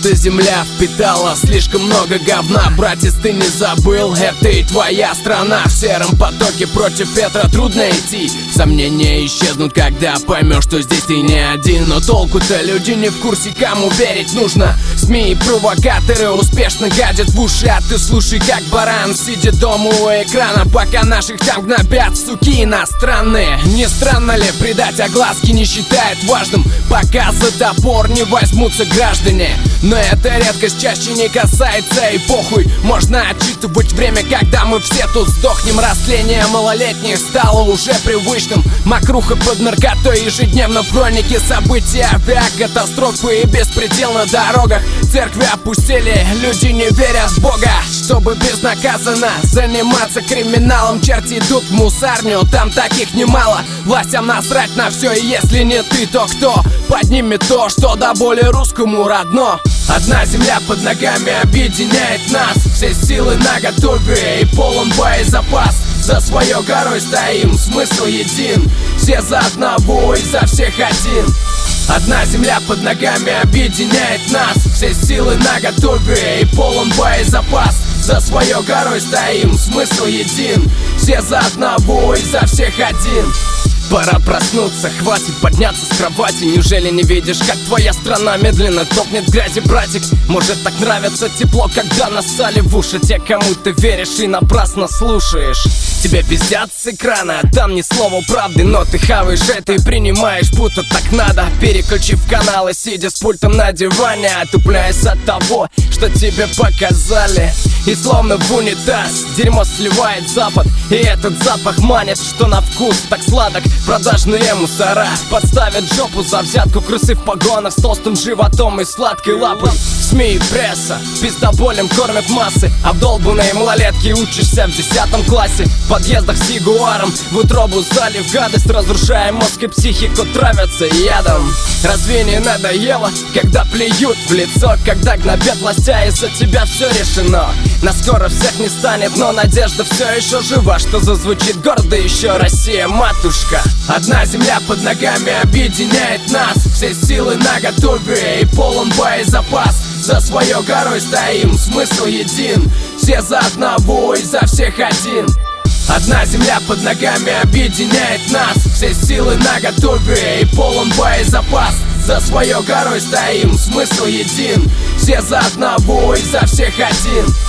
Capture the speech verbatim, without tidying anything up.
эта земля впитала слишком много говна. Братец, ты не забыл, это и твоя страна. В сером потоке против ветра трудно идти. Сомнения исчезнут, когда поймешь, что здесь ты не один. Но толку-то люди не в курсе, кому верить нужно. СМИ и провокаторы успешно гадят в уши, а ты слушай как баран, сидя дома у экрана, пока наших там гнобят суки иностранные. Не странно ли придать огласки не считает важным, пока за топор не возьмутся граждане? Но это редкость, чаще не касается и похуй. Можно отчитывать время, когда мы все тут сдохнем. Растление малолетних стало уже привычным. Мокруха под наркотой ежедневно в хронике событий. Авиакатастрофы и беспредел на дорогах. Церкви опустили, люди не веря в Бога. Чтобы безнаказанно заниматься криминалом, черти идут в мусарню, там таких немало. Властям насрать на все, и если не ты, то кто поднимет то, что до боли русскому родно? Одна земля под ногами объединяет нас. Все силы наготове и полон боезапас. За своей горой стоим, смысл един. Все за одного и за всех один. Одна земля под ногами объединяет нас. Все силы наготове и полон боезапас. За своей горой стоим, смысл един. Все за одного и за всех один. Пора проснуться, хватит подняться с кровати. Неужели не видишь, как твоя страна медленно топнет в грязи, братик? Может, так нравится тепло, когда нассали в уши те, кому ты веришь и напрасно слушаешь. Тебя пиздят с экрана, а там ни слова правды, но ты хаваешь это и принимаешь, будто так надо. Переключив каналы, сидя с пультом на диване, отупляясь от того, что тебе показали. И словно в унитаз дерьмо сливает запад, и этот запах манит, что на вкус так сладок. Продажные мусора подставят жопу за взятку. Крысы в погонах с толстым животом и сладкой лапой. СМИ и пресса пиздоболем кормят массы. Обдолбанные малолетки, учишься в десятом классе. В подъездах с ягуаром в утробу залив гадость, разрушая мозг и психику, травятся ядом. Разве не надоело, когда плюют в лицо, когда гнобят властя, из-за тебя все решено? Нас скоро всех не станет, но надежда все еще жива, что зазвучит гордо еще Россия, матушка. Одна земля под ногами объединяет нас. Все силы наготове и полон боезапас. За своей горой стоим, смысл един. Все за одного и за всех один. Одна земля под ногами объединяет нас. Все силы наготове и полон боезапас. За своей горой стоим, смысл един. Все за одного и за всех один.